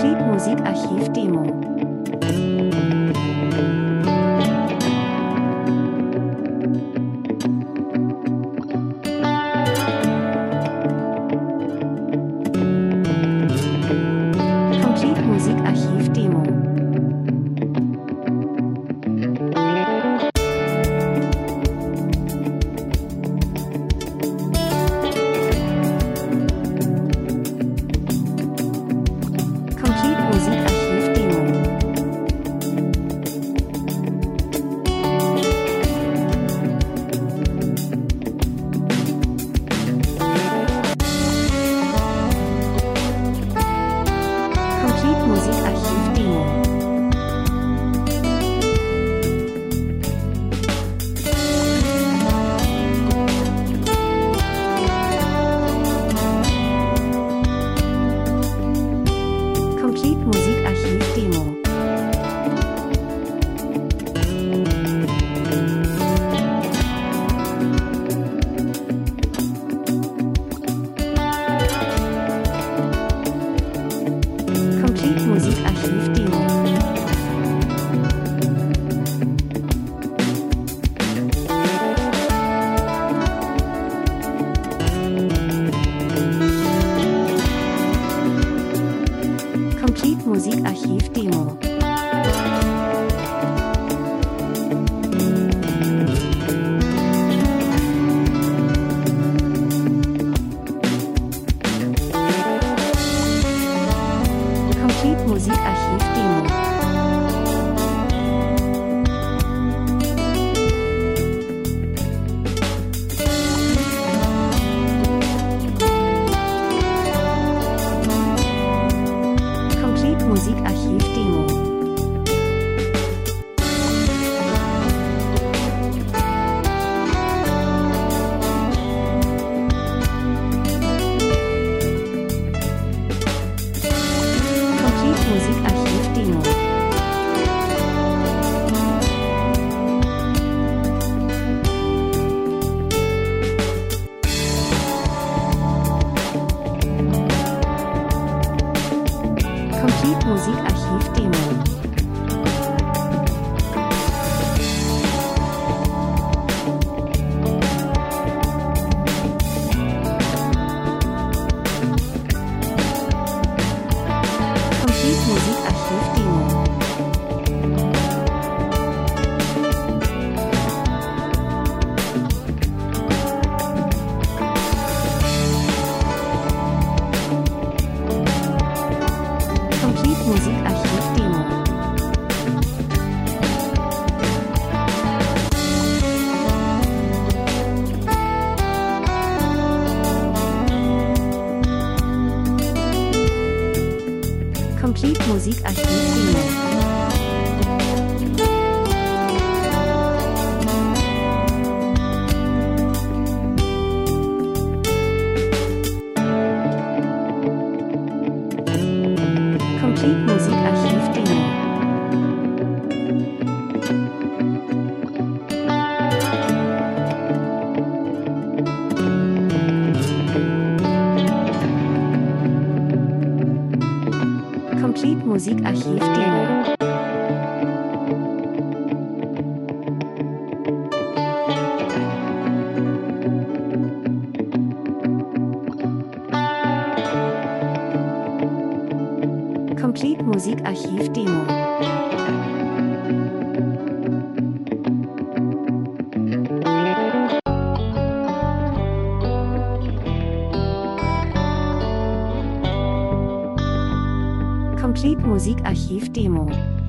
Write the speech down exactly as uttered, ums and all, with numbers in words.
Complete Musikarchiv Demo. Complete Musikarchiv Demo. Complete Musikarchiv Demo. Complete Musikarchiv Demo. Complete Musikarchiv Demo. Complete Musikarchiv Demo. Complete Musikarchiv Demo. Complete Musikarchiv Demo. Complete Musikarchiv Demo. Complete Musikarchiv Demo. Complete Musikarchiv Demo. Complete Musikarchiv Demo. Complete Musikarchiv Demo. Complete Musikarchiv Demo. Complete Musikarchiv Demo. Complete Musikarchiv Demo. Complete Musikarchiv Demo. Complete Musikarchiv Demo.